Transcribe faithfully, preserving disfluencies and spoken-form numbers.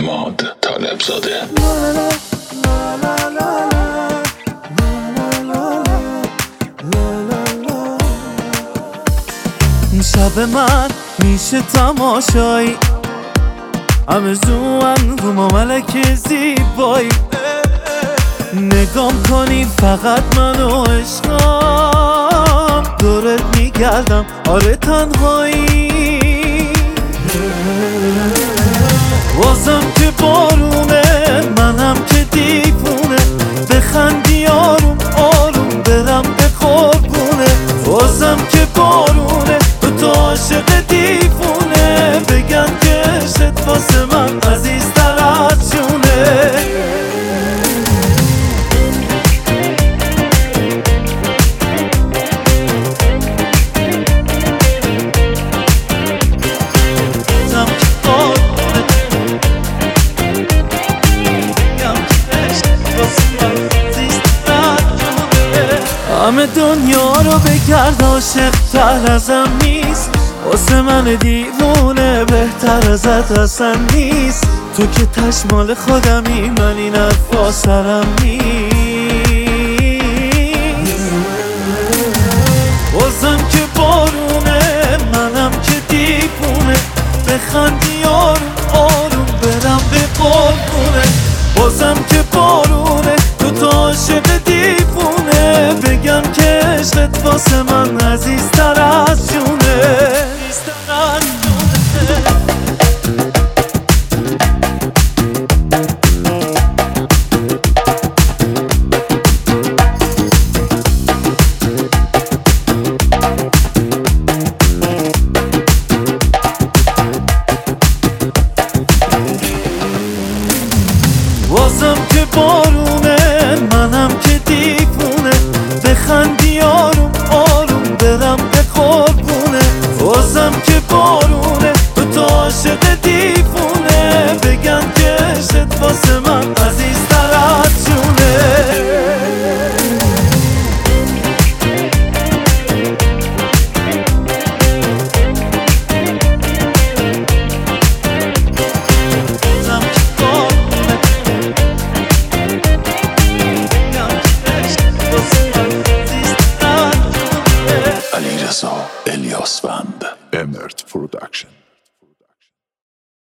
اماد طالبزاده. شب من میشه تماشایی، همه زوان رو ما ملک زیبایی، نگام کنی فقط منو عشقم، دورت میگردم آره تنهایی، بازم که بارونه منم که دیوونه، بخندی آروم آروم برم به قربونه، بازم که بارونه تو عاشق دیوونه، بگن که عشقت واسه من عزیزتر از جونه. همه دنیا رو بگرد عاشق تر ازم نیست، واسه من دیوونه بهتر ازت اصلا نیست، تو که تشمال خودمی من این حرفا سرم نیست، بازم که بارونه منم که دیوونه، بخندی آروم آروم برم به قربونه، بازم که بارونه تو تا عاشق دیوونه، بگم که عشقت واسه من عزیزتر از جونه. بازم که بارون